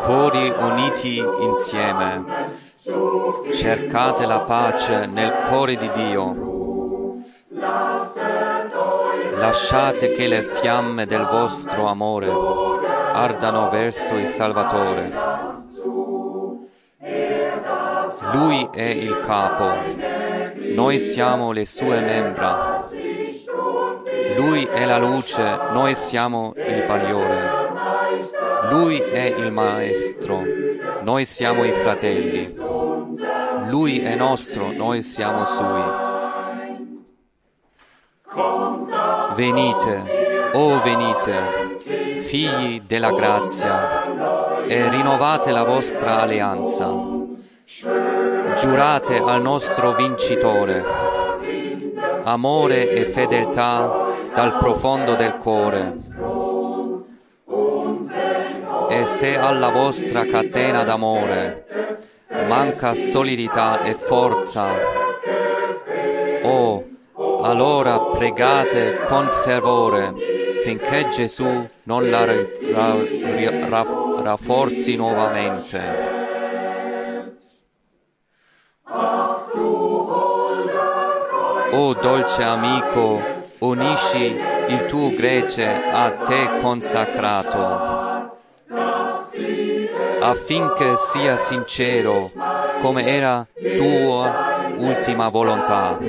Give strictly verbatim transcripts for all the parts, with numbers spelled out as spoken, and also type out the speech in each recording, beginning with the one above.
cori uniti insieme, cercate la pace nel cuore di Dio. Lasciate che le fiamme del vostro amore ardano verso il Salvatore. Lui è il capo, noi siamo le sue membra. Lui è la luce, noi siamo il bagliore. Lui è il maestro, noi siamo i fratelli. Lui è nostro, noi siamo sui. Venite, oh venite, figli della grazia, e rinnovate la vostra alleanza. Giurate al nostro vincitore amore e fedeltà dal profondo del cuore. E se alla vostra catena d'amore manca solidità e forza, oh, allora pregate con fervore finché Gesù non la ra- ra- rafforzi nuovamente. O dolce amico, unisci il tuo gregge a te consacrato, affinché sia sincero come era tua ultima volontà.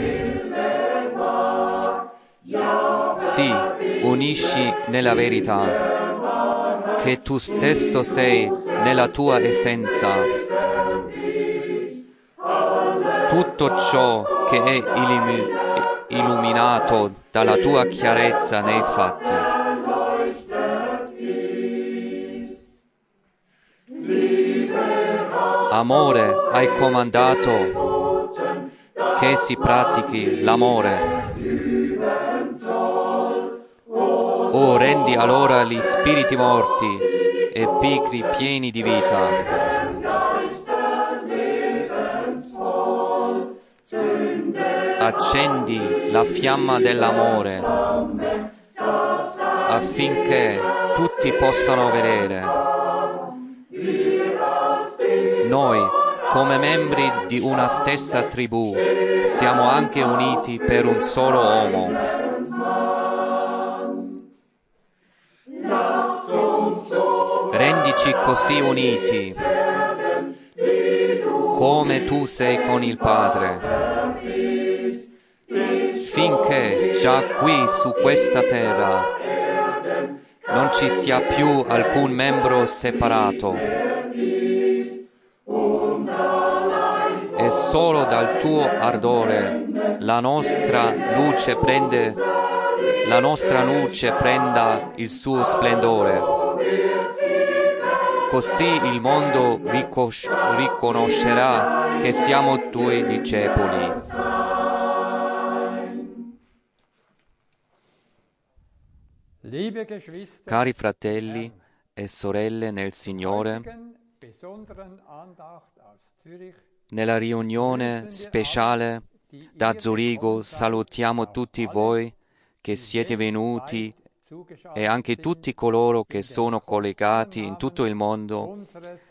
Sì, unisci nella verità, che tu stesso sei nella tua essenza. Tutto ciò che è illumi- illuminato dalla tua chiarezza nei fatti. Amore, hai comandato che si pratichi l'amore. Oh, rendi allora gli spiriti morti e pigri pieni di vita. Accendi la fiamma dell'amore affinché tutti possano vedere. Noi, come membri di una stessa tribù, siamo anche uniti per un solo uomo. Rendici così uniti, come tu sei con il Padre, finché già qui su questa terra non ci sia più alcun membro separato, e solo dal tuo ardore la nostra luce prende, la nostra luce prenda il suo splendore. Così il mondo ricos- riconoscerà che siamo tuoi discepoli. Cari fratelli e sorelle nel Signore, nella riunione speciale da Zurigo salutiamo tutti voi che siete venuti e anche tutti coloro che sono collegati in tutto il mondo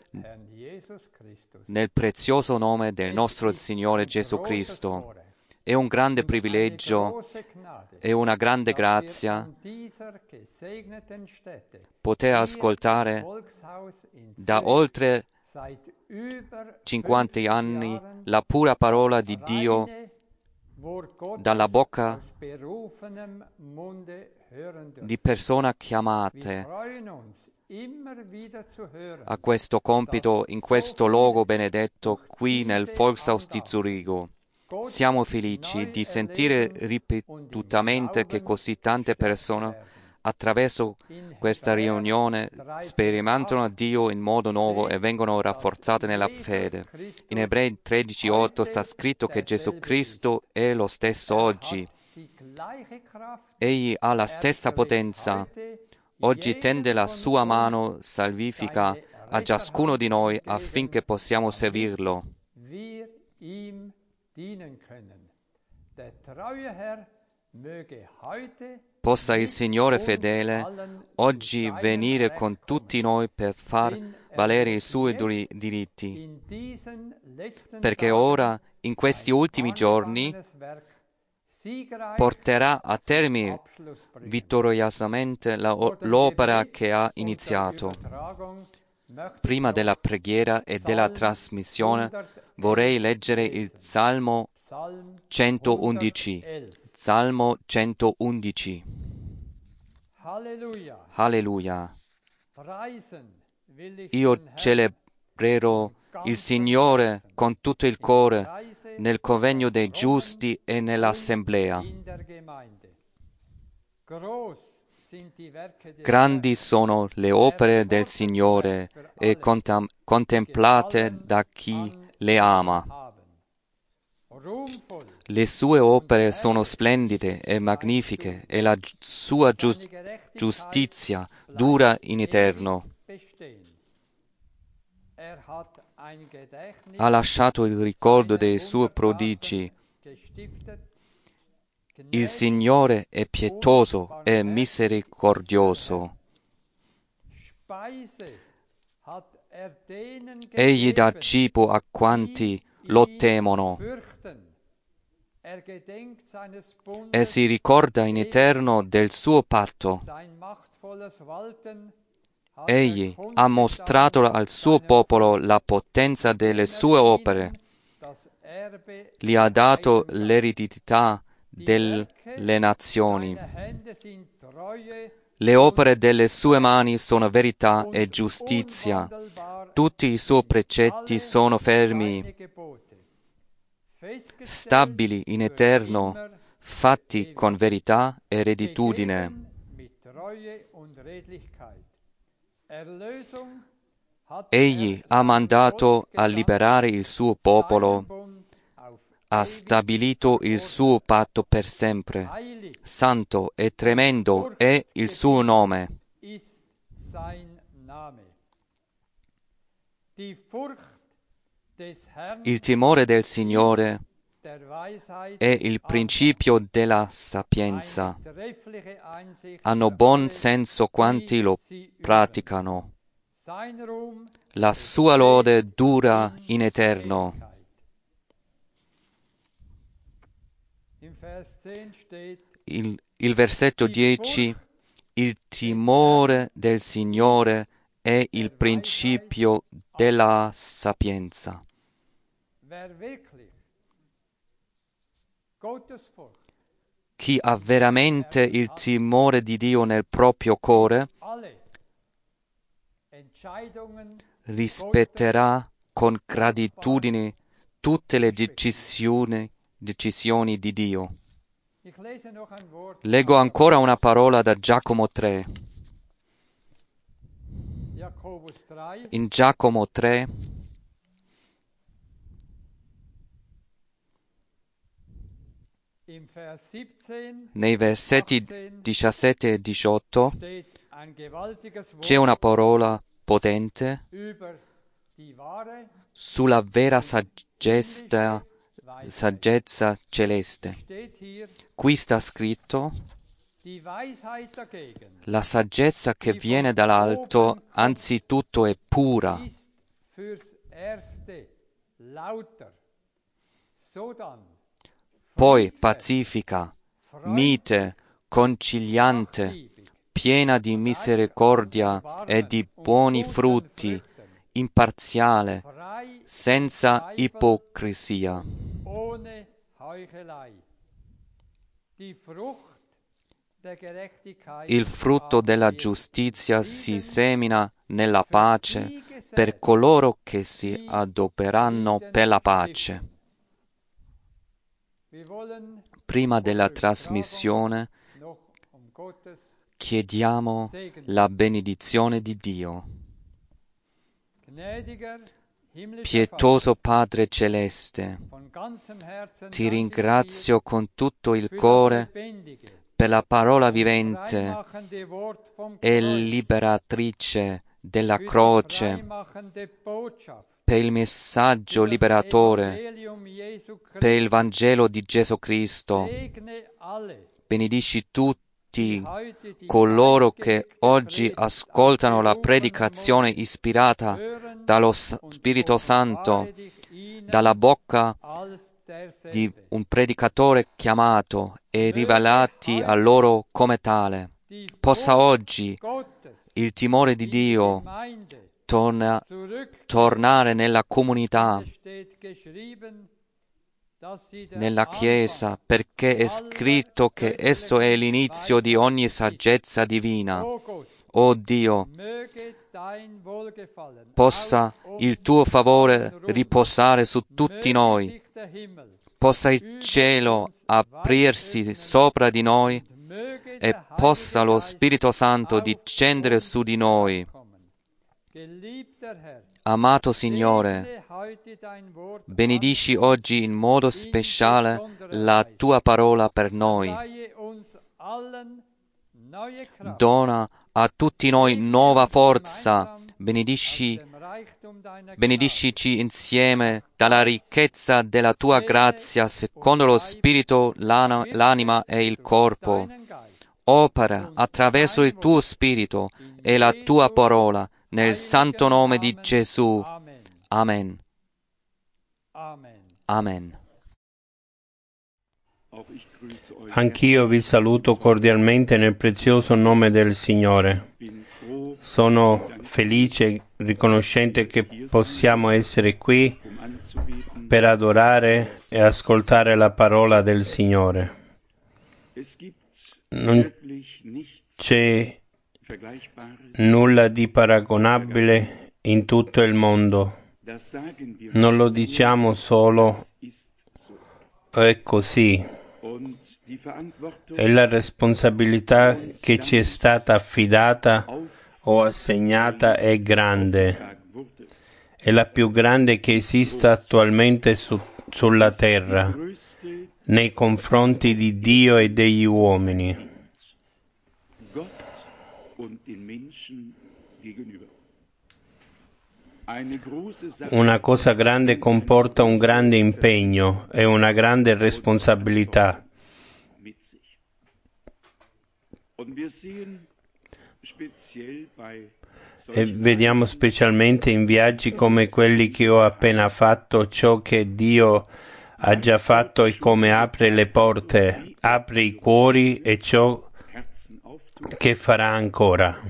nel prezioso nome del nostro Signore Gesù Cristo. È un grande privilegio e una grande grazia poter ascoltare da oltre cinquanta anni la pura parola di Dio dalla bocca di persone chiamate a questo compito in questo luogo benedetto qui nel Volkshaus di Zurigo. Siamo felici di sentire ripetutamente che così tante persone attraverso questa riunione sperimentano Dio in modo nuovo e vengono rafforzate nella fede. In Ebrei tredici otto sta scritto che Gesù Cristo è lo stesso oggi. Egli ha la stessa potenza. Oggi tende la sua mano salvifica a ciascuno di noi affinché possiamo servirlo. Possa il Signore fedele oggi venire con tutti noi per far valere i suoi diritti, perché ora, in questi ultimi giorni, porterà a termine vittoriosamente l'opera che ha iniziato. Prima della preghiera e della trasmissione vorrei leggere il Salmo centoundici. Salmo centoundici. Alleluia. Io celebrerò il Signore con tutto il cuore nel convegno dei giusti e nell'assemblea. Grandi sono le opere del Signore e contem- contemplate da chi le ama. Le sue opere sono splendide e magnifiche e la gi- sua giu- giustizia dura in eterno. Ha lasciato il ricordo dei suoi prodigi. Il Signore è pietoso e misericordioso. Egli dà cibo a quanti lo temono e si ricorda in eterno del suo patto. Egli ha mostrato al suo popolo la potenza delle sue opere. Gli ha dato l'eredità delle nazioni. Le opere delle sue mani sono verità e giustizia. Tutti i suoi precetti sono fermi, stabili in eterno, fatti con verità e rettitudine. Egli ha mandato a liberare il suo popolo, ha stabilito il suo patto per sempre. Santo e tremendo è il suo nome. Il timore del Signore è il principio della sapienza. Hanno buon senso quanti lo praticano. La sua lode dura in eterno. Il, il versetto dieci, il timore del Signore è il principio della sapienza. Chi ha veramente il timore di Dio nel proprio cuore rispetterà con gratitudine tutte le decisioni, decisioni di Dio. Leggo ancora una parola da Giacomo tre. In Giacomo tre, nei versetti diciassette e diciotto, c'è una parola potente sulla vera saggezza, saggezza celeste. Qui sta scritto: la saggezza che viene dall'alto anzitutto è pura, poi pacifica, mite, conciliante, piena di misericordia e di buoni frutti, imparziale, senza ipocrisia. Il frutto della giustizia si semina nella pace per coloro che si adoperano per la pace. Prima della trasmissione chiediamo la benedizione di Dio. Pietoso Padre Celeste, ti ringrazio con tutto il cuore per la parola vivente e liberatrice della croce, per il messaggio liberatore, per il Vangelo di Gesù Cristo. Benedici tutti tutti coloro che oggi ascoltano la predicazione ispirata dallo Spirito Santo dalla bocca di un predicatore chiamato e rivelati a loro come tale. Possa oggi il timore di Dio torna, tornare nella comunità, nella Chiesa, perché è scritto che esso è l'inizio di ogni saggezza divina. O Dio, possa il tuo favore riposare su tutti noi, possa il cielo aprirsi sopra di noi e possa lo Spirito Santo discendere su di noi. Amato Signore, benedici oggi in modo speciale la tua parola per noi. Dona a tutti noi nuova forza. Benedici, benediscici insieme dalla ricchezza della tua grazia, secondo lo Spirito, l'anima e il corpo. Opera attraverso il tuo Spirito e la tua parola, nel santo nome di Gesù. Amen. Amen. Anch'io vi saluto cordialmente nel prezioso nome del Signore. Sono felice e riconoscente che possiamo essere qui per adorare e ascoltare la parola del Signore. Non c'è nulla di paragonabile in tutto il mondo. Non lo diciamo solo è così. E la responsabilità che ci è stata affidata o assegnata è grande. È la più grande che esista attualmente su, sulla terra, nei confronti di Dio e degli uomini. Una cosa grande comporta un grande impegno e una grande responsabilità. E vediamo specialmente in viaggi come quelli che ho appena fatto ciò che Dio ha già fatto e come apre le porte, apre i cuori e ciò che farà ancora.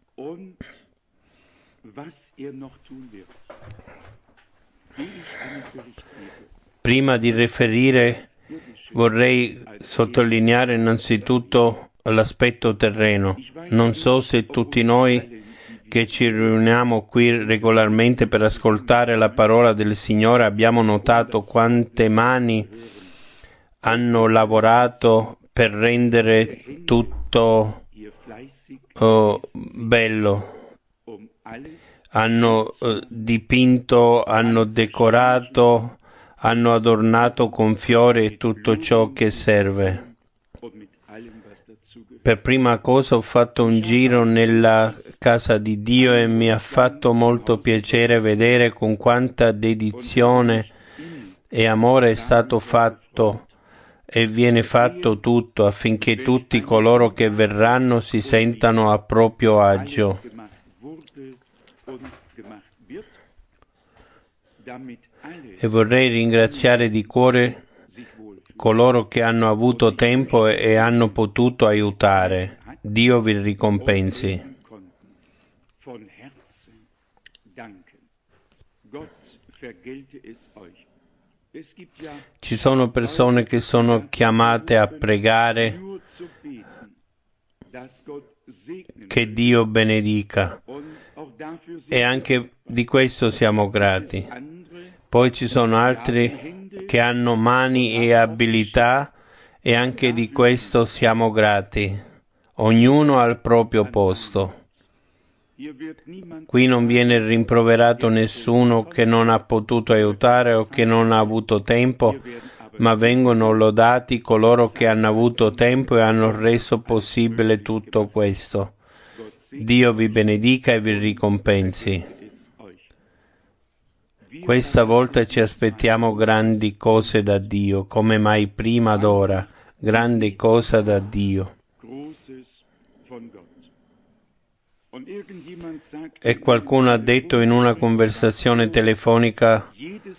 Prima di riferire, vorrei sottolineare innanzitutto l'aspetto terreno. Non so se tutti noi che ci riuniamo qui regolarmente per ascoltare la parola del Signore abbiamo notato quante mani hanno lavorato per rendere tutto oh, bello. Hanno eh, dipinto, hanno decorato, hanno adornato con fiori e tutto ciò che serve. Per prima cosa ho fatto un giro nella casa di Dio e mi ha fatto molto piacere vedere con quanta dedizione e amore è stato fatto e viene fatto tutto affinché tutti coloro che verranno si sentano a proprio agio. E vorrei ringraziare di cuore coloro che hanno avuto tempo e hanno potuto aiutare. Dio vi ricompensi. Ci sono persone che sono chiamate a pregare che Dio benedica e anche di questo siamo grati. Poi ci sono altri che hanno mani e abilità e anche di questo siamo grati, ognuno al proprio posto. Qui non viene rimproverato nessuno che non ha potuto aiutare o che non ha avuto tempo, ma vengono lodati coloro che hanno avuto tempo e hanno reso possibile tutto questo. Dio vi benedica e vi ricompensi. Questa volta ci aspettiamo grandi cose da Dio, come mai prima d'ora, grandi cose da Dio. E qualcuno ha detto in una conversazione telefonica,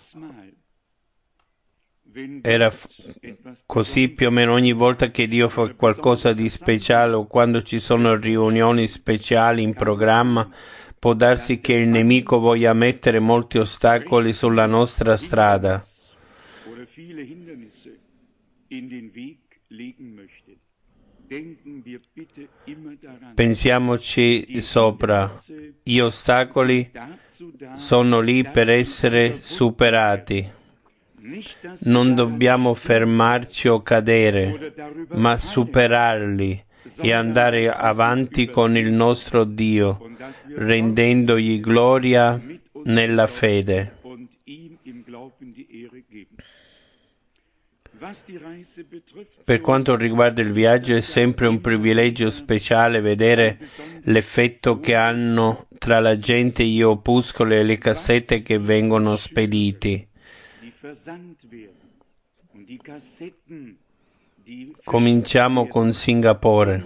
era f- così più o meno ogni volta che Dio fa qualcosa di speciale o quando ci sono riunioni speciali in programma, può darsi che il nemico voglia mettere molti ostacoli sulla nostra strada. Pensiamoci sopra, gli ostacoli sono lì per essere superati. Non dobbiamo fermarci o cadere, ma superarli e andare avanti con il nostro Dio, rendendogli gloria nella fede. Per quanto riguarda il viaggio, è sempre un privilegio speciale vedere l'effetto che hanno tra la gente gli opuscoli e le cassette che vengono spediti. Cominciamo con Singapore.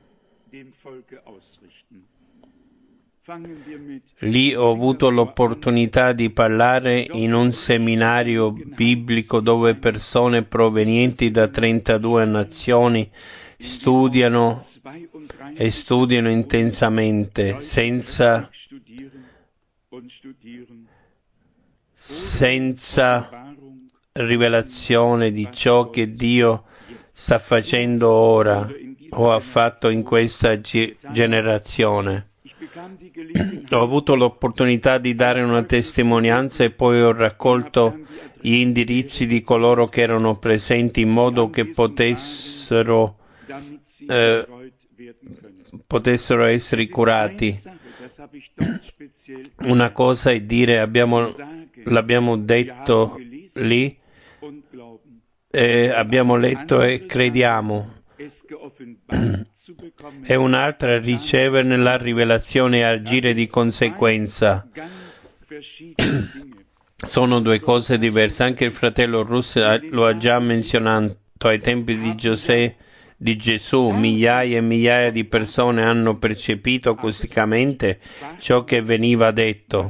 Lì ho avuto l'opportunità di parlare in un seminario biblico dove persone provenienti da trentadue nazioni studiano e studiano intensamente, senza, senza rivelazione di ciò che Dio sta facendo ora o ha fatto in questa ge- generazione. Ho avuto l'opportunità di dare una testimonianza e poi ho raccolto gli indirizzi di coloro che erano presenti in modo che potessero, eh, potessero essere curati. Una cosa è dire abbiamo, l'abbiamo detto lì, eh, abbiamo letto e crediamo. E un'altra ricevere la rivelazione e agire di conseguenza. Sono due cose diverse. Anche il fratello Russo lo ha già menzionato ai tempi di Giuseppe, di Gesù. Migliaia e migliaia di persone hanno percepito acusticamente ciò che veniva detto.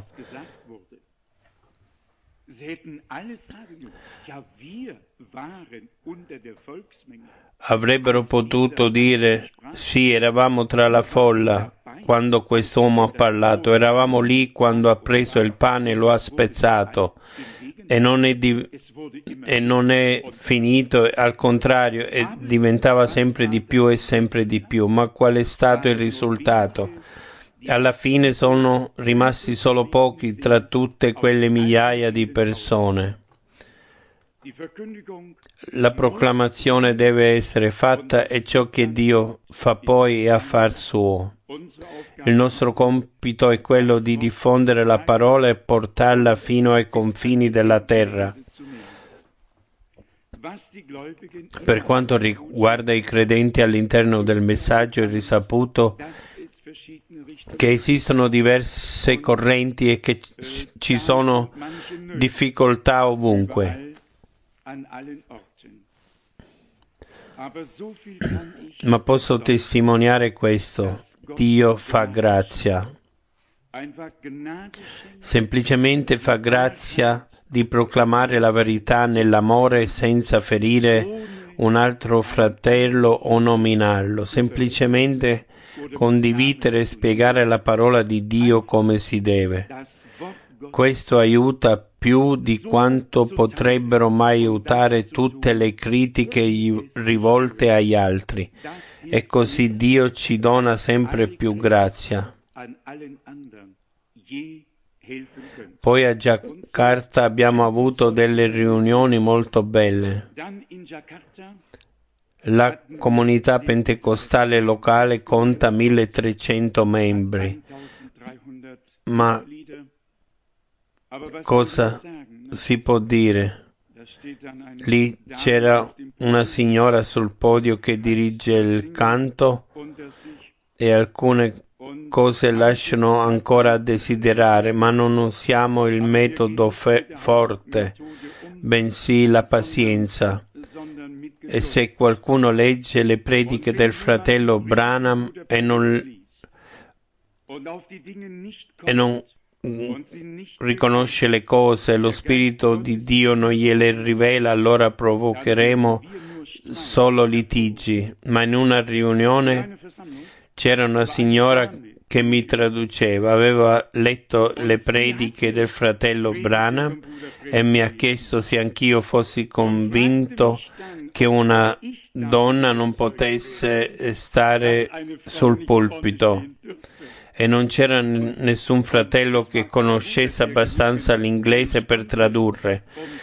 Avrebbero potuto dire, sì, eravamo tra la folla quando quest'uomo ha parlato, eravamo lì quando ha preso il pane e lo ha spezzato, e non è, di, e non è finito, al contrario, e diventava sempre di più e sempre di più. Ma qual è stato il risultato? Alla fine sono rimasti solo pochi tra tutte quelle migliaia di persone. La proclamazione deve essere fatta e ciò che Dio fa poi è affar suo. Il nostro compito è quello di diffondere la parola e portarla fino ai confini della terra. Per quanto riguarda i credenti all'interno del messaggio, è risaputo che esistono diverse correnti e che ci sono difficoltà ovunque. Ma posso testimoniare questo: Dio fa grazia. Semplicemente fa grazia di proclamare la verità nell'amore senza ferire un altro fratello o nominarlo, semplicemente condividere e spiegare la parola di Dio come si deve. Questo aiuta più di quanto potrebbero mai aiutare tutte le critiche rivolte agli altri, e così Dio ci dona sempre più grazia. Poi a Giacarta abbiamo avuto delle riunioni molto belle. La comunità pentecostale locale conta milletrecento membri, ma cosa si può dire? Lì c'era una signora sul podio che dirige il canto e alcune cose lasciano ancora a desiderare, ma non usiamo il metodo fe- forte, bensì la pazienza, E se qualcuno legge le prediche del fratello Branham e non, e non riconosce le cose, lo Spirito di Dio non gliele rivela, allora provocheremo solo litigi. Ma in una riunione c'era una signora che mi traduceva, aveva letto le prediche del fratello Branham e mi ha chiesto se anch'io fossi convinto che una donna non potesse stare sul pulpito. E non c'era nessun fratello che conoscesse abbastanza l'inglese per tradurre.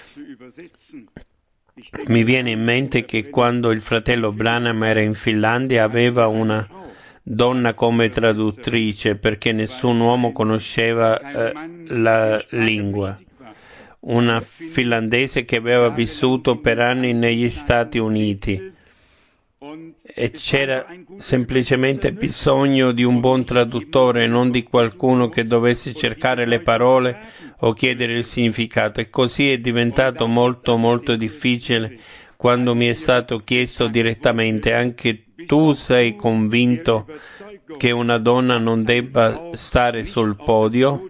Mi viene in mente che quando il fratello Branham era in Finlandia aveva una donna come traduttrice perché nessun uomo conosceva eh, la lingua. Una finlandese che aveva vissuto per anni negli Stati Uniti. E c'era semplicemente bisogno di un buon traduttore, non di qualcuno che dovesse cercare le parole o chiedere il significato. E così è diventato molto molto difficile quando mi è stato chiesto direttamente: anche tu sei convinto che una donna non debba stare sul podio?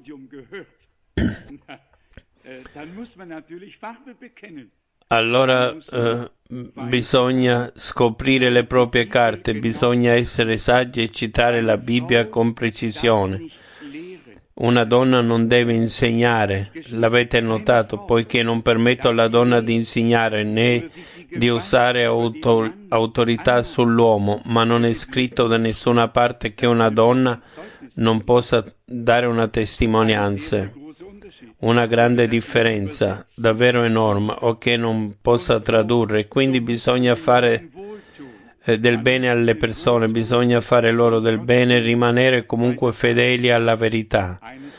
Allora eh, bisogna scoprire le proprie carte, bisogna essere saggi e citare la Bibbia con precisione. Una donna non deve insegnare, l'avete notato, poiché non permetto alla donna di insegnare né di usare auto- autorità sull'uomo, ma non è scritto da nessuna parte che una donna non possa dare una testimonianza. Una grande differenza, davvero enorme, o che non possa tradurre. Quindi bisogna fare eh, del bene alle persone, bisogna fare loro del bene, rimanere comunque fedeli alla verità.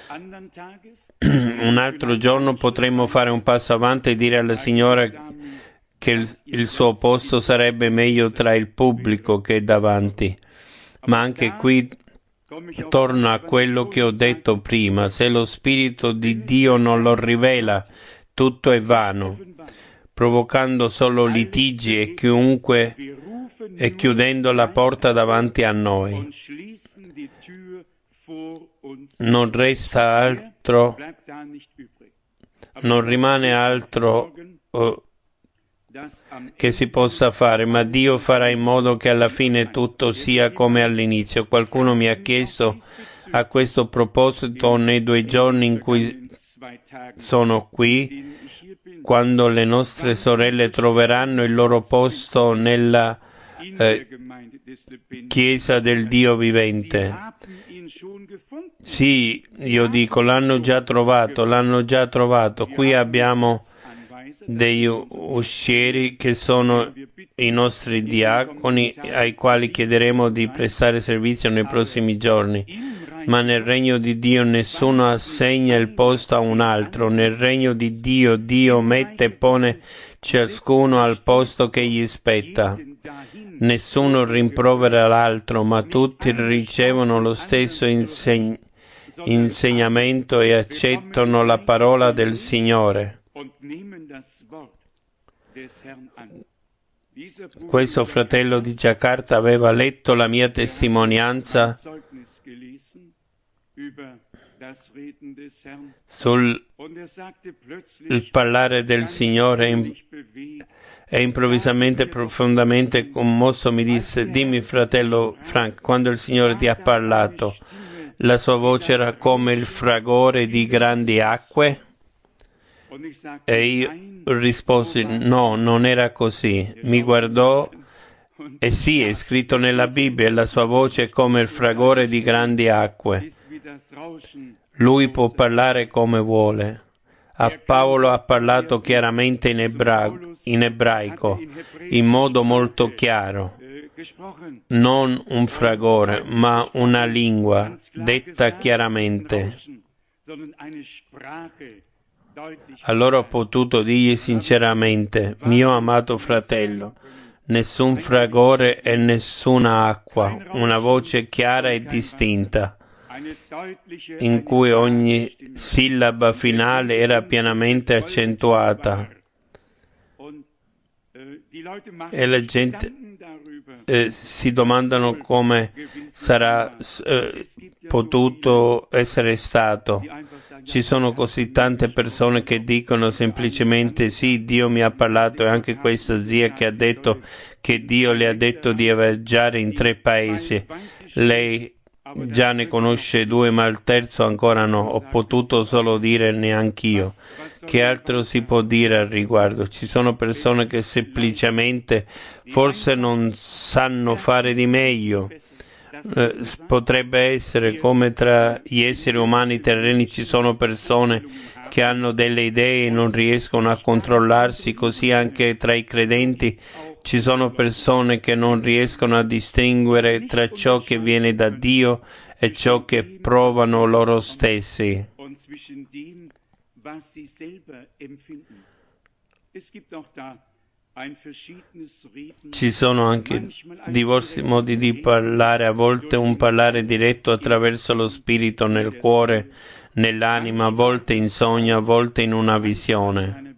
Un altro giorno potremmo fare un passo avanti e dire alla signora che il, il suo posto sarebbe meglio tra il pubblico che davanti. Ma anche qui torno a quello che ho detto prima: se lo Spirito di Dio non lo rivela, tutto è vano, provocando solo litigi e chiunque e chiudendo la porta davanti a noi. Non resta altro, non rimane altro uh, che si possa fare, ma Dio farà in modo che alla fine tutto sia come all'inizio. Qualcuno mi ha chiesto a questo proposito nei due giorni in cui sono qui, quando le nostre sorelle troveranno il loro posto nella eh, Chiesa del Dio vivente. Sì, io dico, l'hanno già trovato, l'hanno già trovato. Qui abbiamo degli uscieri che sono i nostri diaconi, ai quali chiederemo di prestare servizio nei prossimi giorni. Ma nel regno di Dio nessuno assegna il posto a un altro. Nel regno di Dio, Dio mette e pone ciascuno al posto che gli spetta. Nessuno rimprovera l'altro, ma tutti ricevono lo stesso inseg- insegnamento e accettano la parola del Signore. Questo fratello di Jakarta aveva letto la mia testimonianza sul il parlare del Signore e improvvisamente, profondamente commosso, mi disse: dimmi, fratello Frank, quando il Signore ti ha parlato, la sua voce era come il fragore di grandi acque? E io risposi: no, non era così. Mi guardò e sì, è scritto nella Bibbia, la sua voce è come il fragore di grandi acque. Lui può parlare come vuole. A Paolo ha parlato chiaramente in, ebra- in ebraico, in modo molto chiaro. Non un fragore, ma una lingua detta chiaramente. Allora ho potuto dirgli sinceramente: mio amato fratello, nessun fragore e nessuna acqua, una voce chiara e distinta, in cui ogni sillaba finale era pienamente accentuata. e la gente eh, si domandano come sarà eh, potuto essere stato. Ci sono così tante persone che dicono semplicemente sì, Dio mi ha parlato, e anche questa zia che ha detto che Dio le ha detto di viaggiare in tre paesi. Lei già ne conosce due, ma il terzo ancora no. Ho potuto solo dire neanch'io. Che altro si può dire al riguardo? Ci sono persone che semplicemente forse non sanno fare di meglio. Eh, potrebbe essere come tra gli esseri umani terreni ci sono persone che hanno delle idee e non riescono a controllarsi, così anche tra i credenti ci sono persone che non riescono a distinguere tra ciò che viene da Dio e ciò che provano loro stessi. Ci sono anche diversi modi di parlare, a volte un parlare diretto attraverso lo spirito nel cuore, nell'anima, a volte in sogno, a volte in una visione.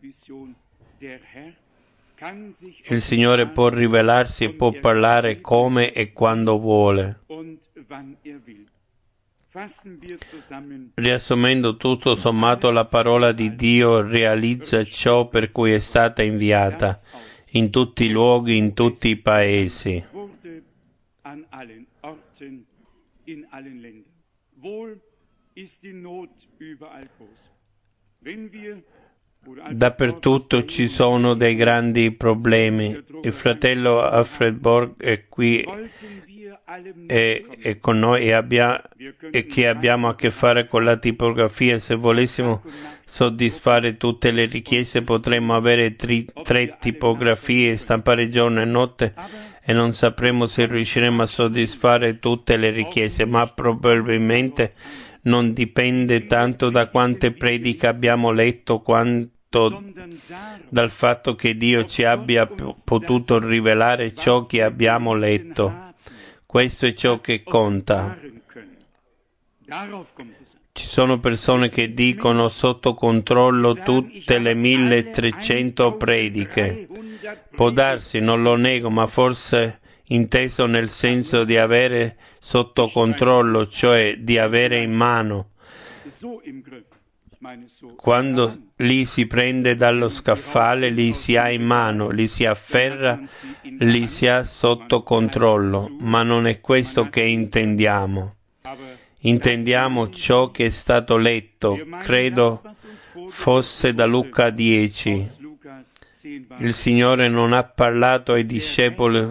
Il Signore può rivelarsi e può parlare come e quando vuole. Riassumendo tutto sommato, la parola di Dio realizza ciò per cui è stata inviata, in tutti i luoghi, in tutti i paesi. Dappertutto ci sono dei grandi problemi. Il fratello Alfred Borg è qui e, e con noi e, abbia, e che abbiamo a che fare con la tipografia. Se volessimo soddisfare tutte le richieste potremmo avere tri, tre tipografie e stampare giorno e notte e non sapremo se riusciremo a soddisfare tutte le richieste, ma probabilmente non dipende tanto da quante prediche abbiamo letto quanto dal fatto che Dio ci abbia p- potuto rivelare ciò che abbiamo letto. Questo è ciò che conta. Ci sono persone che dicono sotto controllo tutte le milletrecento prediche. Può darsi, non lo nego, ma forse inteso nel senso di avere sotto controllo, cioè di avere in mano. Quando li si prende dallo scaffale, li si ha in mano, li si afferra, li si ha sotto controllo, ma non è questo che intendiamo. Intendiamo ciò che è stato letto, credo fosse da Luca dieci. Il Signore non ha parlato ai discepoli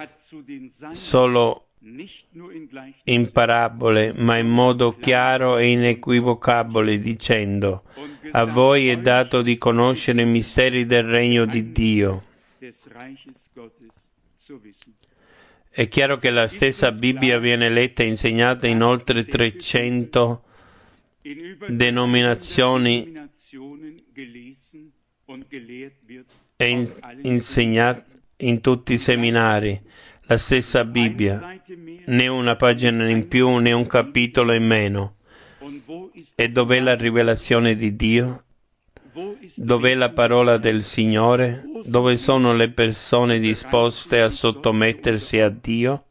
solo in parabole, ma in modo chiaro e inequivocabile, dicendo: a voi è dato di conoscere i misteri del regno di Dio. È chiaro che la stessa Bibbia viene letta e insegnata in oltre trecento denominazioni e in, insegnata in tutti i seminari. La stessa Bibbia, né una pagina in più né un capitolo in meno. E dov'è la rivelazione di Dio? Dov'è la parola del Signore? Dove sono le persone disposte a sottomettersi a Dio?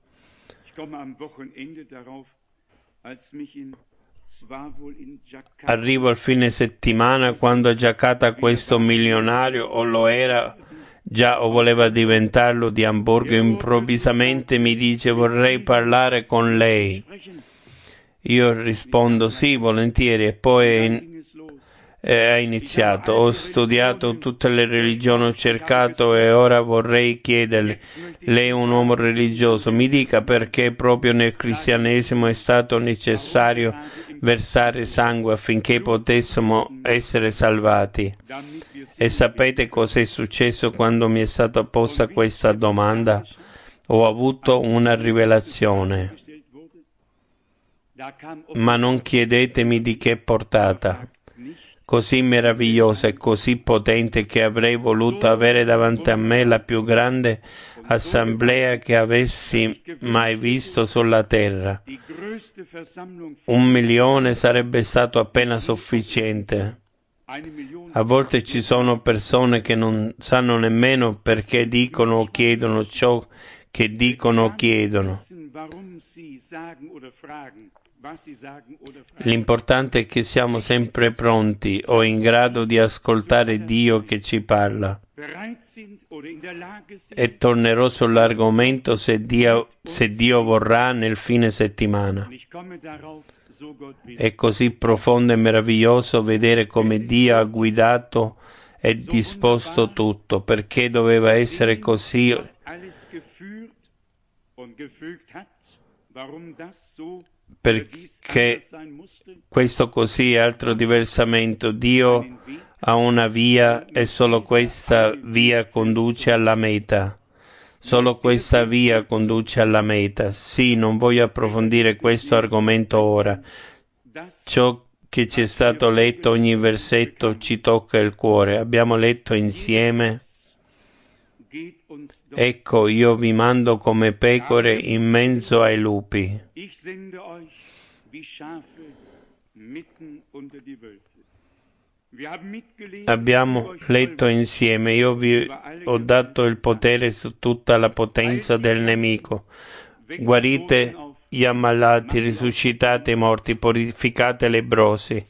Arrivo al fine settimana quando a Giacarta questo milionario, o lo era già o voleva diventarlo, di Amburgo, improvvisamente mi dice: vorrei parlare con lei. Io rispondo sì, volentieri, e poi eh, ha iniziato: ho studiato tutte le religioni, ho cercato e ora vorrei chiederle, lei è un uomo religioso, mi dica perché proprio nel cristianesimo è stato necessario versare sangue affinché potessimo essere salvati. E sapete cos'è successo quando mi è stata posta questa domanda? Ho avuto una rivelazione. Ma non chiedetemi di che portata. Così meravigliosa e così potente che avrei voluto avere davanti a me la più grande assemblea che avessi mai visto sulla terra. Un milione sarebbe stato appena sufficiente. A volte ci sono persone che non sanno nemmeno perché dicono o chiedono ciò che dicono o chiedono. L'importante è che siamo sempre pronti o in grado di ascoltare Dio che ci parla. E tornerò sull'argomento se Dio, se Dio vorrà nel fine settimana. È così profondo e meraviglioso vedere come Dio ha guidato e disposto tutto, perché doveva essere così. Perché questo così e altro diversamente. Dio ha una via e solo questa via conduce alla meta. Solo questa via conduce alla meta. Sì, non voglio approfondire questo argomento ora. Ciò che ci è stato letto, ogni versetto ci tocca il cuore. Abbiamo letto insieme: ecco, io vi mando come pecore in mezzo ai lupi. Abbiamo letto insieme: io vi ho dato il potere su tutta la potenza del nemico. Guarite gli ammalati, risuscitate i morti, purificate i lebbrosi.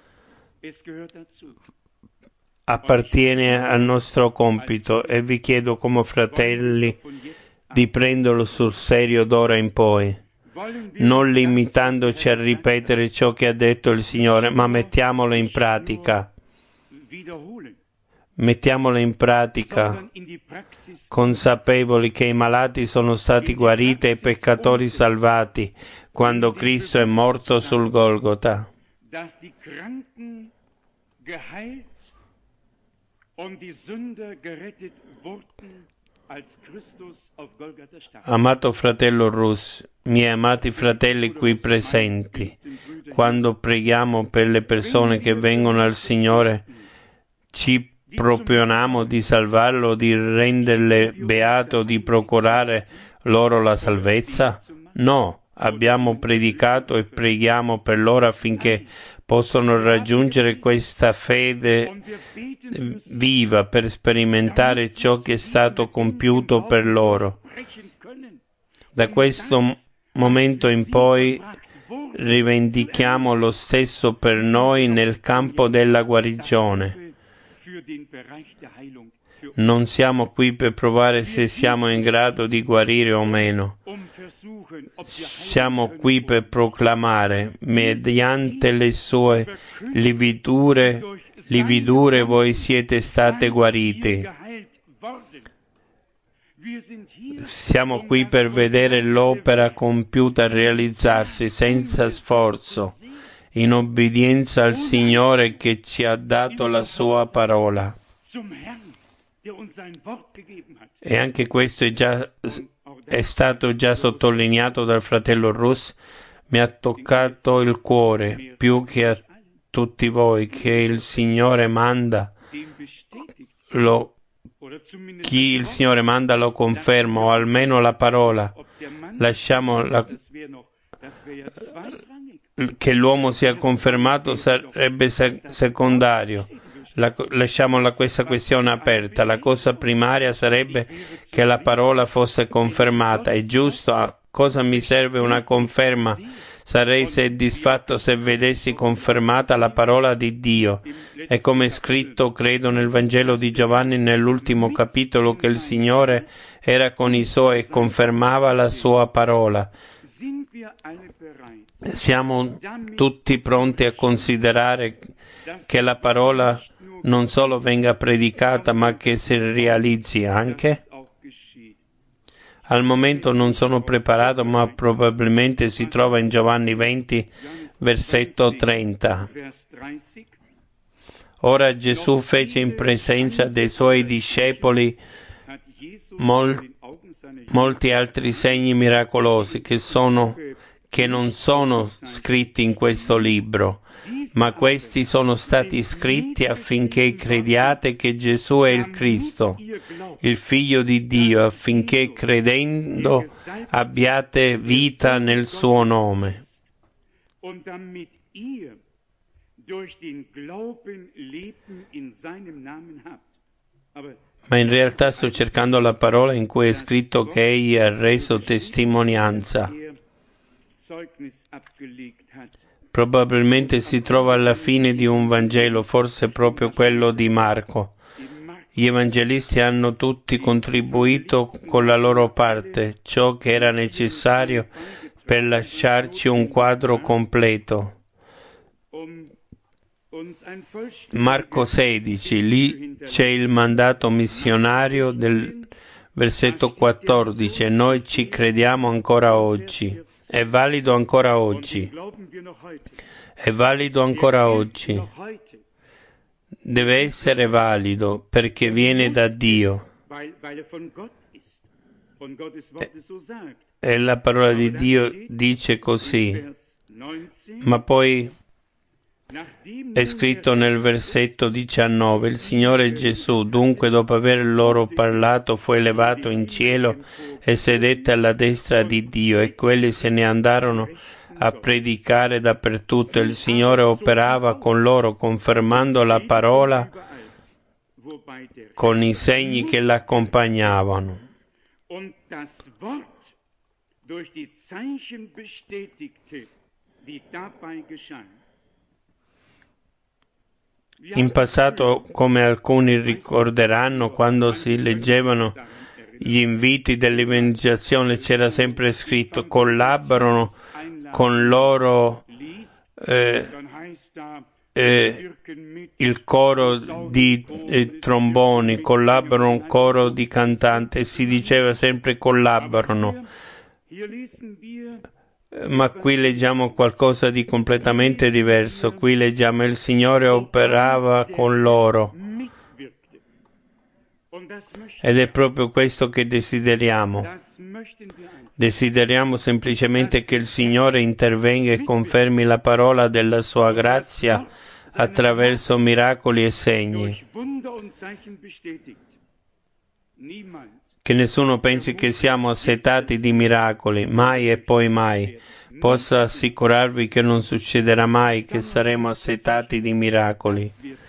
Appartiene al nostro compito e vi chiedo come fratelli di prenderlo sul serio d'ora in poi, non limitandoci a ripetere ciò che ha detto il Signore, ma mettiamolo in pratica. Mettiamolo in pratica, consapevoli che i malati sono stati guariti e i peccatori salvati quando Cristo è morto sul Golgota. Amato fratello Rus, miei amati fratelli qui presenti, quando preghiamo per le persone che vengono al Signore, ci proponiamo di salvarlo, di renderle beato, di procurare loro la salvezza? No, abbiamo predicato e preghiamo per loro affinché possano raggiungere questa fede viva per sperimentare ciò che è stato compiuto per loro. Da questo momento in poi rivendichiamo lo stesso per noi nel campo della guarigione. Non siamo qui per provare se siamo in grado di guarire o meno. Siamo qui per proclamare, mediante le sue lividure, lividure voi siete state guariti. Siamo qui per vedere l'opera compiuta realizzarsi senza sforzo, in obbedienza al Signore che ci ha dato la sua parola. E anche questo è, già, è stato già sottolineato dal fratello Russ. Mi ha toccato il cuore più che a tutti voi, che il Signore manda, lo, chi il Signore manda lo conferma, o almeno la parola. Lasciamo la, che l'uomo sia confermato sarebbe sec- secondario. La, lasciamo la, questa questione aperta. La cosa primaria sarebbe che la parola fosse confermata. È giusto? A cosa mi serve una conferma? Sarei soddisfatto se vedessi confermata la parola di Dio. E come è scritto, credo, nel Vangelo di Giovanni, nell'ultimo capitolo, che il Signore era con i suoi e confermava la sua parola. Siamo tutti pronti a considerare che la parola non solo venga predicata, ma che si realizzi anche? Al momento non sono preparato, ma probabilmente si trova in Giovanni venti, versetto trenta. Ora Gesù fece in presenza dei suoi discepoli mol, molti altri segni miracolosi che, sono, che non sono scritti in questo libro, ma questi sono stati scritti affinché crediate che Gesù è il Cristo, il Figlio di Dio, affinché credendo abbiate vita nel suo nome. Ma in realtà sto cercando la parola in cui è scritto che egli ha reso testimonianza. Probabilmente si trova alla fine di un Vangelo, forse proprio quello di Marco. Gli evangelisti hanno tutti contribuito con la loro parte, ciò che era necessario per lasciarci un quadro completo. Marco sedici, lì c'è il mandato missionario del versetto quattordici e noi ci crediamo ancora oggi. È valido ancora oggi. È valido ancora oggi. Deve essere valido perché viene da Dio. E la parola di Dio dice così. Ma poi è scritto nel versetto diciannove, il Signore Gesù, dunque, dopo aver loro parlato, fu elevato in cielo e sedette alla destra di Dio, e quelli se ne andarono a predicare dappertutto. Il Signore operava con loro, confermando la parola con i segni che l'accompagnavano. In passato, come alcuni ricorderanno, quando si leggevano gli inviti dell'evangelizzazione c'era sempre scritto collaborano con loro eh, eh, il coro di eh, tromboni, collaborano un coro di cantanti, e si diceva sempre collaborano. Ma qui leggiamo qualcosa di completamente diverso. Qui leggiamo il Signore operava con loro. Ed è proprio questo che desideriamo. Desideriamo semplicemente che il Signore intervenga e confermi la parola della sua grazia attraverso miracoli e segni. Che nessuno pensi che siamo assetati di miracoli, mai e poi mai. Posso assicurarvi che non succederà mai che saremo assetati di miracoli.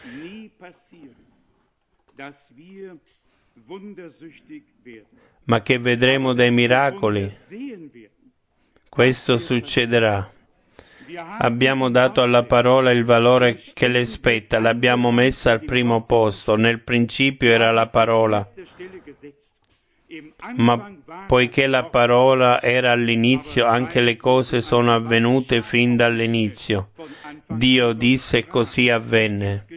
Ma che vedremo dei miracoli. Questo succederà. Abbiamo dato alla parola il valore che le spetta, l'abbiamo messa al primo posto. Nel principio era la parola. Ma poiché la parola era all'inizio, anche le cose sono avvenute fin dall'inizio. Dio disse e così avvenne.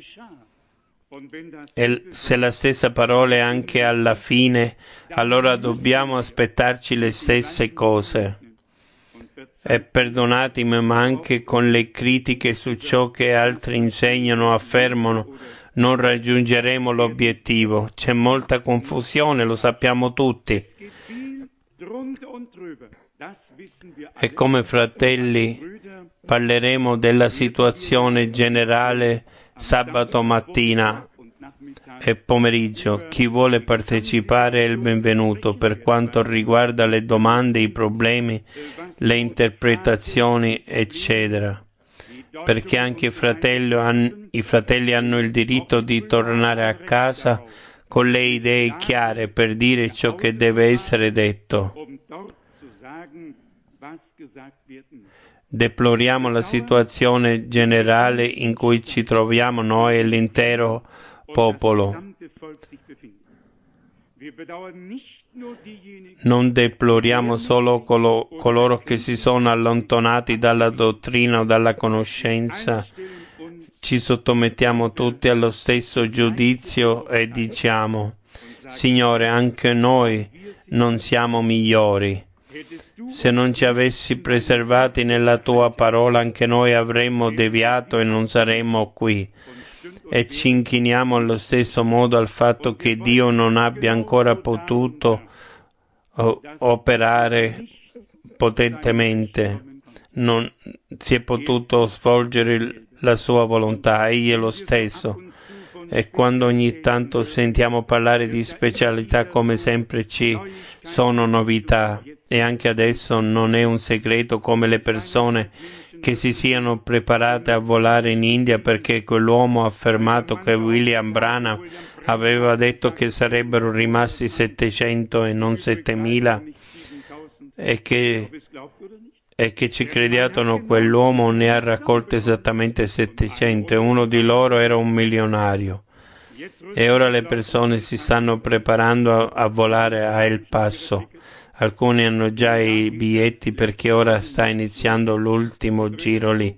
E se la stessa parola è anche alla fine, allora dobbiamo aspettarci le stesse cose. E perdonatemi, ma anche con le critiche su ciò che altri insegnano o affermano, non raggiungeremo l'obiettivo. C'è molta confusione, lo sappiamo tutti. E come fratelli parleremo della situazione generale sabato mattina e pomeriggio. Chi vuole partecipare è il benvenuto per quanto riguarda le domande, i problemi, le interpretazioni, eccetera. Perché anche i fratelli, hanno, i fratelli hanno il diritto di tornare a casa con le idee chiare per dire ciò che deve essere detto. Deploriamo la situazione generale in cui ci troviamo noi e l'intero popolo. Non deploriamo solo colo- coloro che si sono allontanati dalla dottrina o dalla conoscenza. Ci sottomettiamo tutti allo stesso giudizio e diciamo: Signore, anche noi non siamo migliori. Se non ci avessi preservati nella tua parola, anche noi avremmo deviato e non saremmo qui. E ci inchiniamo allo stesso modo al fatto che Dio non abbia ancora potuto o, operare potentemente, non si è potuto svolgere il, la sua volontà, Egli è lo stesso. E quando ogni tanto sentiamo parlare di specialità, come sempre ci sono novità. E anche adesso non è un segreto come le persone che si siano preparate a volare in India perché quell'uomo ha affermato che William Branham aveva detto che sarebbero rimasti settecento e non settemila e che, e che ci crediate o no, quell'uomo ne ha raccolte esattamente settecento e uno di loro era un milionario. E ora le persone si stanno preparando a, a volare a El Paso. Alcuni hanno già i biglietti perché ora sta iniziando l'ultimo giro lì.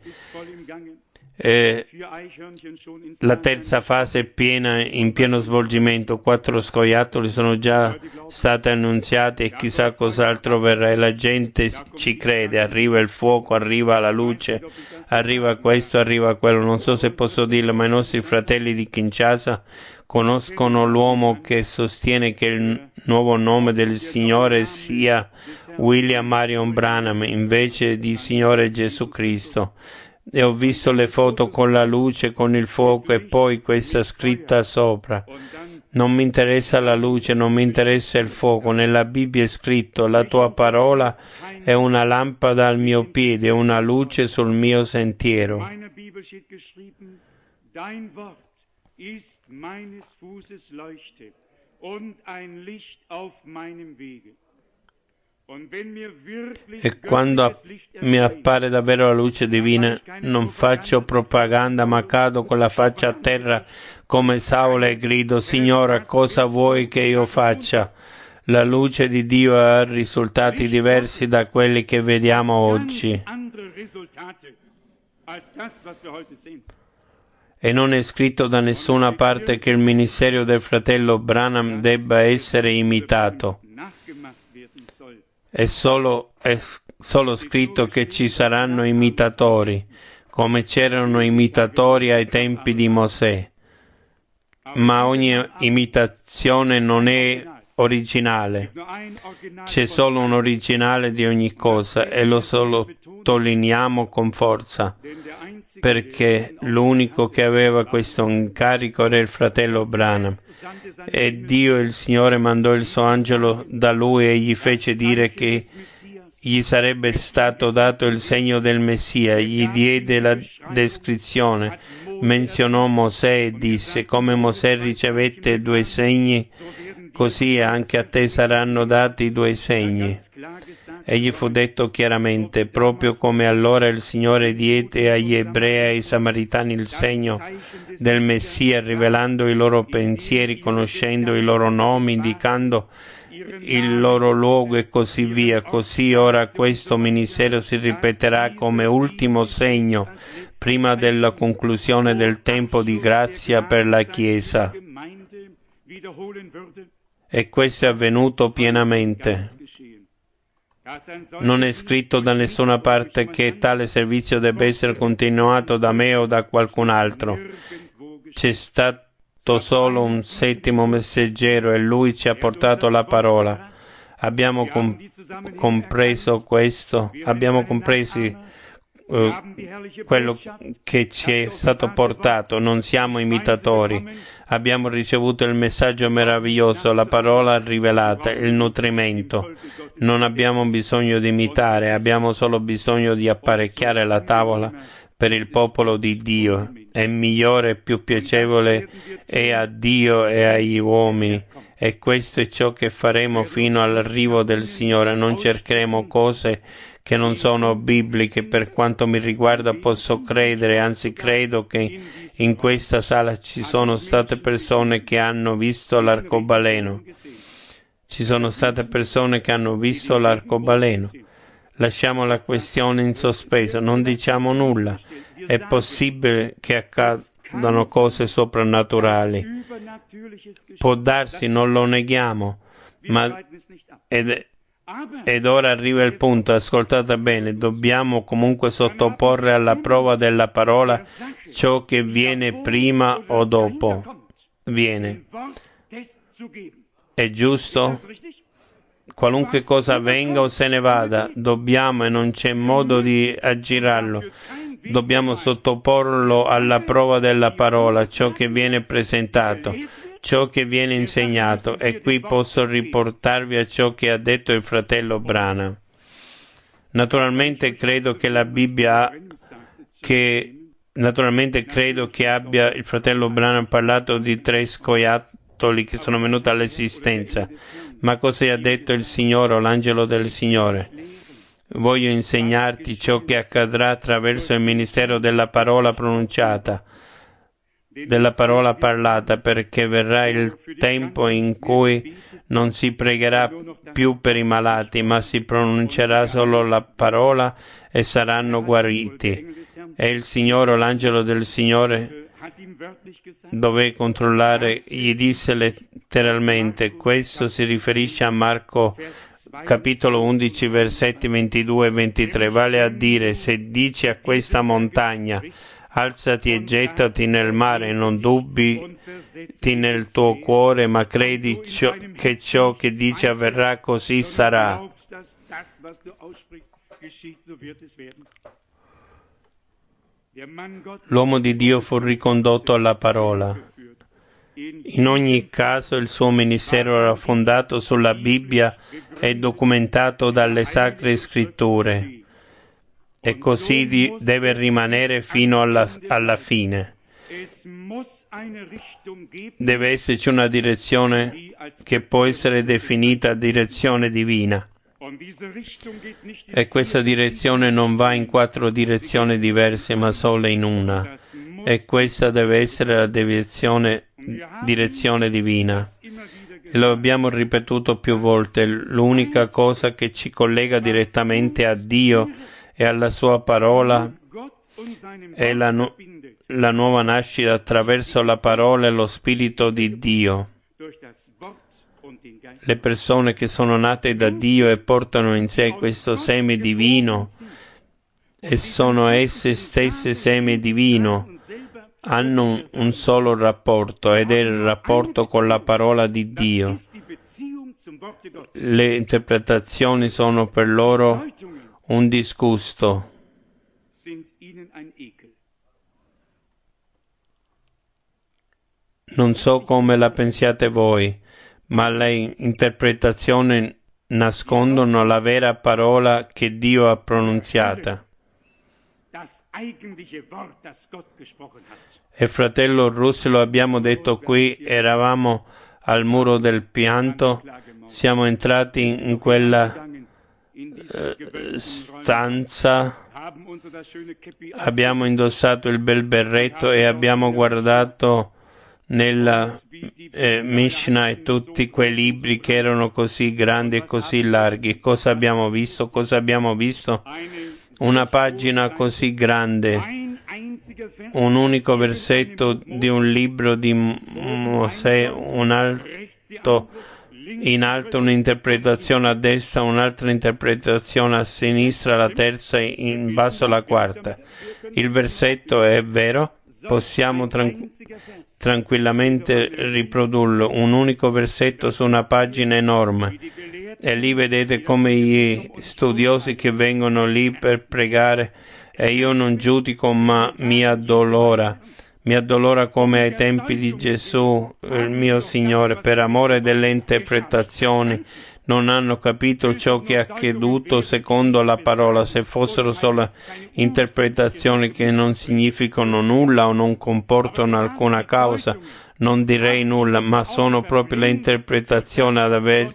E la terza fase è piena, in pieno svolgimento. Quattro scoiattoli sono già stati annunziati e chissà cos'altro verrà. E la gente ci crede. Arriva il fuoco, arriva la luce, arriva questo, arriva quello. Non so se posso dirlo, ma i nostri fratelli di Kinshasa conoscono l'uomo che sostiene che il nuovo nome del Signore sia William Marion Branham invece di Signore Gesù Cristo. E ho visto le foto con la luce, con il fuoco e poi questa scritta sopra. Non mi interessa la luce, non mi interessa il fuoco. Nella Bibbia è scritto: la tua parola è una lampada al mio piede, una luce sul mio sentiero. Ist meines Fußes Leuchte und ein Licht auf meinem Wege. E quando mi appare davvero la luce divina, non faccio propaganda, ma cado con la faccia a terra come Saulo e grido: Signore, cosa vuoi che io faccia? La luce di Dio ha risultati diversi da quelli che vediamo oggi. E non è scritto da nessuna parte che il ministero del fratello Branham debba essere imitato. È solo, è solo scritto che ci saranno imitatori, come c'erano imitatori ai tempi di Mosè. Ma ogni imitazione non è originale. C'è solo un originale di ogni cosa e lo sottolineiamo con forza, perché l'unico che aveva questo incarico era il fratello Branham. E Dio, il Signore, mandò il suo angelo da lui e gli fece dire che gli sarebbe stato dato il segno del Messia. Gli diede la descrizione, menzionò Mosè e disse: come Mosè ricevette due segni, così anche a te saranno dati due segni. E gli fu detto chiaramente, proprio come allora il Signore diede agli ebrei e ai samaritani il segno del Messia, rivelando i loro pensieri, conoscendo i loro nomi, indicando il loro luogo e così via. Così ora questo ministero si ripeterà come ultimo segno prima della conclusione del tempo di grazia per la Chiesa. E questo è avvenuto pienamente. Non è scritto da nessuna parte che tale servizio debba essere continuato da me o da qualcun altro. C'è stato solo un settimo messaggero e lui ci ha portato la parola. Abbiamo com- compreso questo, abbiamo compresi uh, quello che ci è stato portato. Non siamo imitatori. Abbiamo ricevuto il messaggio meraviglioso, la parola rivelata, il nutrimento. Non abbiamo bisogno di imitare, abbiamo solo bisogno di apparecchiare la tavola per il popolo di Dio. È migliore e più piacevole è a Dio e agli uomini. E questo è ciò che faremo fino all'arrivo del Signore. Non cercheremo cose che non sono bibliche. Per quanto mi riguarda posso credere, anzi credo che in questa sala ci sono state persone che hanno visto l'arcobaleno. Ci sono state persone che hanno visto l'arcobaleno. Lasciamo la questione in sospeso, non diciamo nulla. È possibile che accadano cose soprannaturali. Può darsi, non lo neghiamo, ma ed, ed ora arriva il punto, ascoltate bene, dobbiamo comunque sottoporre alla prova della parola ciò che viene prima o dopo viene. È giusto? Qualunque cosa venga o se ne vada, dobbiamo, e non c'è modo di aggirarlo, dobbiamo sottoporlo alla prova della parola, ciò che viene presentato, ciò che viene insegnato. E qui posso riportarvi a ciò che ha detto il fratello Branham. Naturalmente credo che la Bibbia che naturalmente credo che abbia il fratello Branham parlato di tre scoiattoli che sono venuti all'esistenza. Ma cosa ha detto il Signore o l'angelo del Signore? Voglio insegnarti ciò che accadrà attraverso il ministero della parola pronunciata, della parola parlata, perché verrà il tempo in cui non si pregherà più per i malati, ma si pronuncerà solo la parola e saranno guariti. E il Signore, l'angelo del Signore, dove controllare, gli disse letteralmente, questo si riferisce a Marco capitolo undici, versetti ventidue e ventitré, vale a dire, se dici a questa montagna, alzati e gettati nel mare, e non dubiti nel tuo cuore, ma credi ciò, che ciò che dici avverrà, così sarà. L'uomo di Dio fu ricondotto alla parola. In ogni caso il suo ministero era fondato sulla Bibbia e documentato dalle Sacre Scritture, e così di, deve rimanere fino alla, alla fine. Deve esserci una direzione che può essere definita direzione divina. E questa direzione non va in quattro direzioni diverse, ma solo in una. E questa deve essere la direzione, direzione divina. E lo abbiamo ripetuto più volte. L'unica cosa che ci collega direttamente a Dio e alla sua parola è la, nu- la nuova nascita attraverso la parola e lo Spirito di Dio. Le persone che sono nate da Dio e portano in sé questo seme divino e sono esse stesse seme divino, hanno un, un solo rapporto, ed è il rapporto con la parola di Dio. Le interpretazioni sono per loro un disgusto. Non so come la pensiate voi, ma le interpretazioni nascondono la vera parola che Dio ha pronunziata. E fratello Russo, lo abbiamo detto qui, eravamo al muro del pianto, siamo entrati in quella eh, stanza, abbiamo indossato il bel berretto e abbiamo guardato nella eh, Mishnah e tutti quei libri che erano così grandi e così larghi. Cosa abbiamo visto? Cosa abbiamo visto? Una pagina così grande, un unico versetto di un libro di Mosè, un alto, in alto un'interpretazione a destra, un'altra interpretazione a sinistra, la terza in basso la quarta. Il versetto è vero, possiamo tran- tranquillamente riprodurlo, un unico versetto su una pagina enorme. E lì vedete come gli studiosi che vengono lì per pregare, e io non giudico ma mi addolora, mi addolora come ai tempi di Gesù, il mio Signore, per amore delle interpretazioni. Non hanno capito ciò che è accaduto secondo la parola. Se fossero solo interpretazioni che non significano nulla o non comportano alcuna causa, non direi nulla, ma sono proprio le interpretazioni ad aver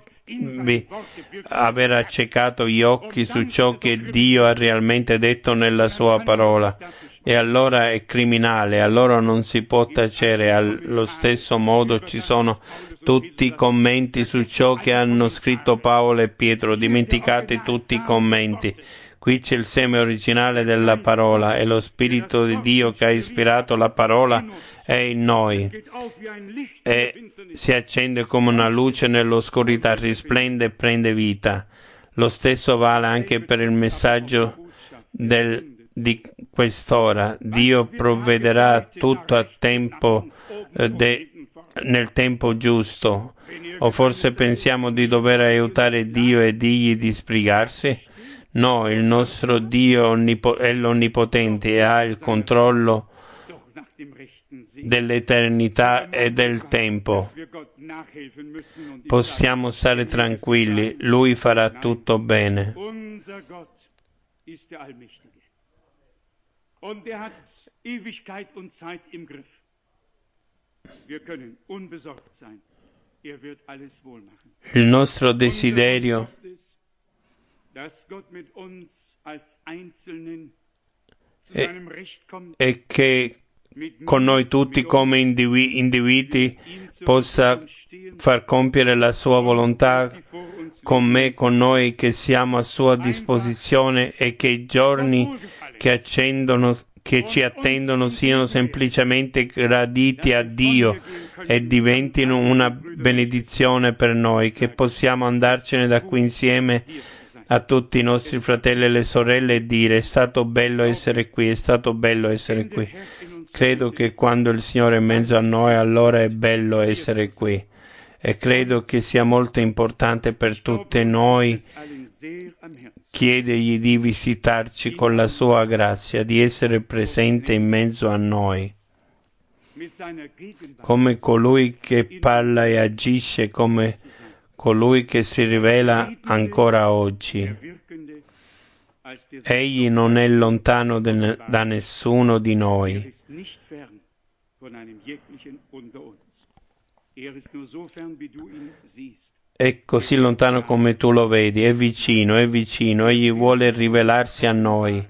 aver accecato gli occhi su ciò che Dio ha realmente detto nella sua parola. E allora è criminale, allora non si può tacere. Allo stesso modo ci sono tutti i commenti su ciò che hanno scritto Paolo e Pietro. Dimenticate tutti i commenti. Qui c'è il seme originale della parola, e lo Spirito di Dio che ha ispirato la parola è in noi e si accende come una luce nell'oscurità, risplende e prende vita. Lo stesso vale anche per il messaggio del, di quest'ora. Dio provvederà tutto a tempo, eh, de, nel tempo giusto. O forse pensiamo di dover aiutare Dio e dirgli di sbrigarsi? No, il nostro Dio è l'Onnipotente e ha il controllo dell'eternità e del tempo. Possiamo stare tranquilli, Lui farà tutto bene. Und er hat Ewigkeit und Zeit im Griff. Wir können unbesorgt sein. Er wird alles wohl machen. Il nostro desiderio dass Gott mit uns als Einzelnen zu è, seinem Recht kommt. è che con noi tutti come indivi- individui possa far compiere la sua volontà con me, con noi che siamo a sua disposizione, e che i giorni che, accendono, che ci attendono siano semplicemente graditi a Dio e diventino una benedizione per noi, che possiamo andarcene da qui insieme a tutti i nostri fratelli e le sorelle e dire: è stato bello essere qui, è stato bello essere qui. Credo che quando il Signore è in mezzo a noi, allora è bello essere qui, e credo che sia molto importante per tutti noi chiedergli di visitarci con la sua grazia, di essere presente in mezzo a noi, come colui che parla e agisce, come colui che si rivela ancora oggi. Egli non è lontano de- da nessuno di noi. È così lontano come tu lo vedi, è vicino, è vicino, egli vuole rivelarsi a noi.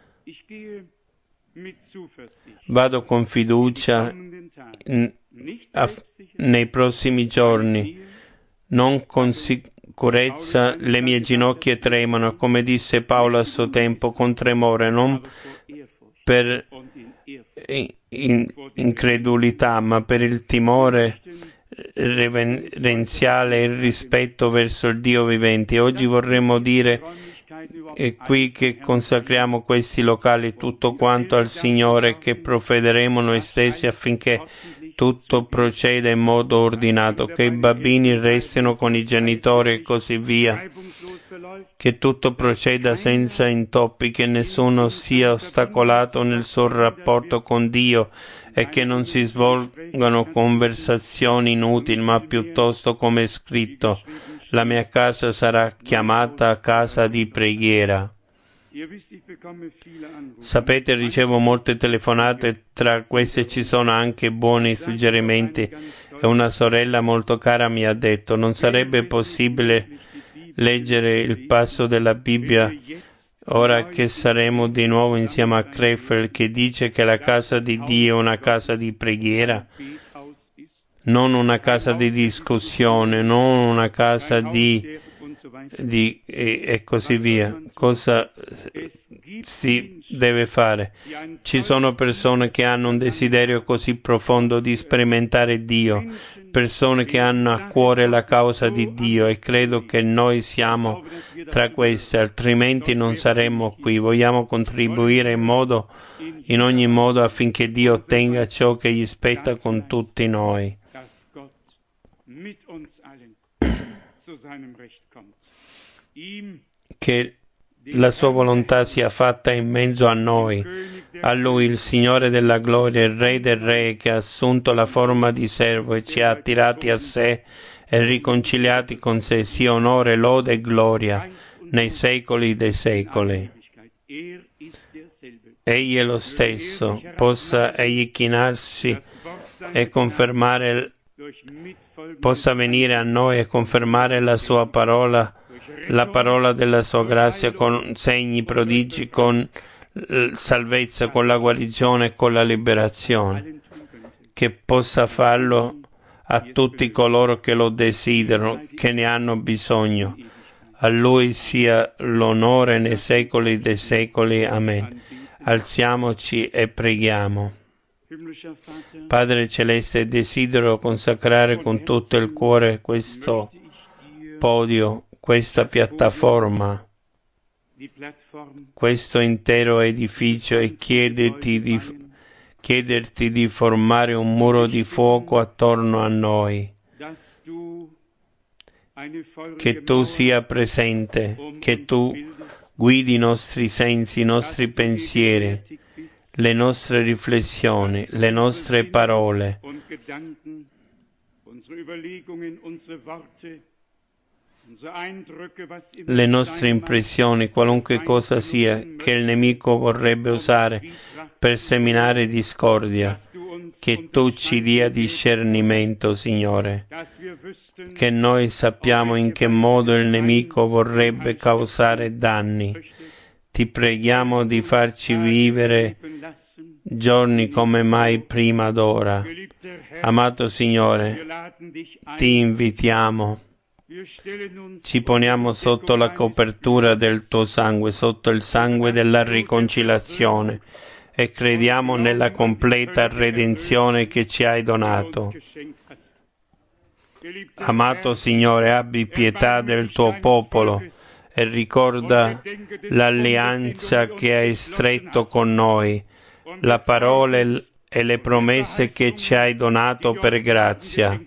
Vado con fiducia n- a- nei prossimi giorni, non con sicurezza le mie ginocchia tremano, come disse Paolo a suo tempo, con tremore, non per in- incredulità, ma per il timore reverenziale e il rispetto verso il Dio vivente. Oggi vorremmo dire è qui che consacriamo questi locali tutto quanto al Signore, che provvederemo noi stessi affinché tutto proceda in modo ordinato, che i bambini restino con i genitori e così via, che tutto proceda senza intoppi, che nessuno sia ostacolato nel suo rapporto con Dio e che non si svolgano conversazioni inutili, ma piuttosto, come è scritto, la mia casa sarà chiamata casa di preghiera. Sapete, ricevo molte telefonate, tra queste ci sono anche buoni suggerimenti, e una sorella molto cara mi ha detto: non sarebbe possibile leggere il passo della Bibbia ora che saremo di nuovo insieme a Krefeld, che dice che la casa di Dio è una casa di preghiera, non una casa di discussione, non una casa di Di, e, e così via. Cosa si deve fare? Ci sono persone che hanno un desiderio così profondo di sperimentare Dio, persone che hanno a cuore la causa di Dio, e credo che noi siamo tra queste, altrimenti non saremmo qui. Vogliamo contribuire in modo, in ogni modo, affinché Dio ottenga ciò che gli spetta con tutti noi. Che la sua volontà sia fatta in mezzo a noi. A Lui, il Signore della gloria, il Re del Re, che ha assunto la forma di servo e ci ha attirati a sé e riconciliati con sé, sia onore, lode e gloria nei secoli dei secoli. Egli è lo stesso, possa egli chinarsi e confermare, possa venire a noi e confermare la sua parola, la parola della sua grazia, con segni, prodigi, con salvezza, con la guarigione e con la liberazione, che possa farlo a tutti coloro che lo desiderano, che ne hanno bisogno. A Lui sia l'onore nei secoli dei secoli. Amen. Alziamoci e preghiamo. Padre Celeste, desidero consacrare con tutto il cuore questo podio, questa piattaforma, questo intero edificio, e chiederti di, chiederti di formare un muro di fuoco attorno a noi, che tu sia presente, che tu guidi i nostri sensi, i nostri pensieri, le nostre riflessioni, le nostre parole, le nostre impressioni, qualunque cosa sia che il nemico vorrebbe usare per seminare discordia, che Tu ci dia discernimento, Signore, che noi sappiamo in che modo il nemico vorrebbe causare danni. Ti preghiamo di farci vivere giorni come mai prima d'ora. Amato Signore, Ti invitiamo. Ci poniamo sotto la copertura del Tuo sangue, sotto il sangue della riconciliazione, e crediamo nella completa redenzione che ci hai donato. Amato Signore, abbi pietà del Tuo popolo e ricorda l'alleanza che hai stretto con noi, la parola e le promesse che ci hai donato per grazia.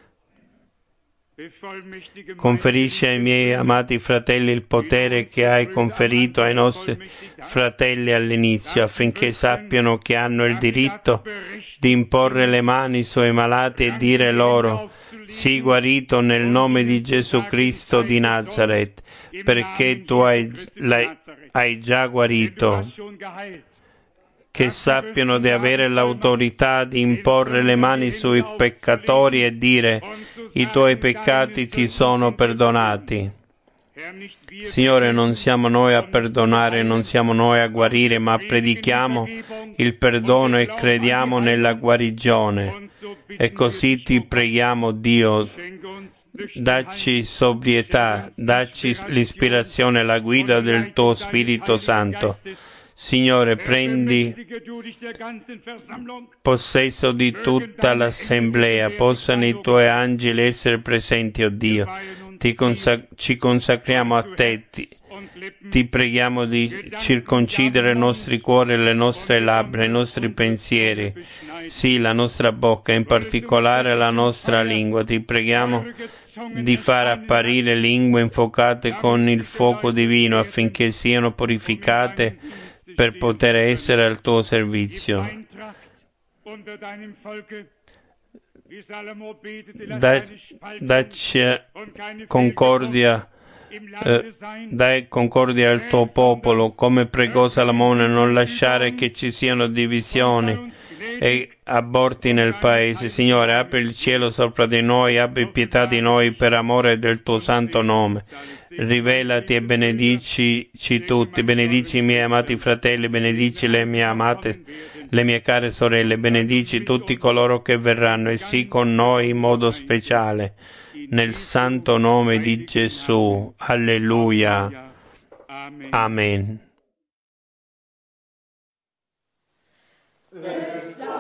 Conferisci ai miei amati fratelli il potere che hai conferito ai nostri fratelli all'inizio, affinché sappiano che hanno il diritto di imporre le mani sui malati e dire loro: sii guarito nel nome di Gesù Cristo di Nazaret, perché tu hai, hai già guarito. Che sappiano di avere l'autorità di imporre le mani sui peccatori e dire: i tuoi peccati ti sono perdonati. Signore, non siamo noi a perdonare, non siamo noi a guarire, ma predichiamo il perdono e crediamo nella guarigione. E così ti preghiamo, Dio, dacci sobrietà, dacci l'ispirazione e la guida del tuo Spirito Santo. Signore, prendi possesso di tutta l'assemblea, possano i tuoi angeli essere presenti, o oh Dio. Ti consac- ci consacriamo a te, ti, ti preghiamo di circoncidere i nostri cuori, le nostre labbra, i nostri pensieri, sì, la nostra bocca, in particolare la nostra lingua. Ti preghiamo di far apparire lingue infuocate con il fuoco divino, affinché siano purificate per poter essere al tuo servizio. Da, dacci concordia, eh, dai concordia al tuo popolo, come pregò Salomone, non lasciare che ci siano divisioni e aborti nel paese. Signore, apri il cielo sopra di noi, abbi pietà di noi per amore del tuo santo nome. Rivelati e benedici tutti, benedici i miei amati fratelli, benedici le mie amate, le mie care sorelle, benedici tutti coloro che verranno, e sì con noi in modo speciale, nel santo nome di Gesù. Alleluia. Amen.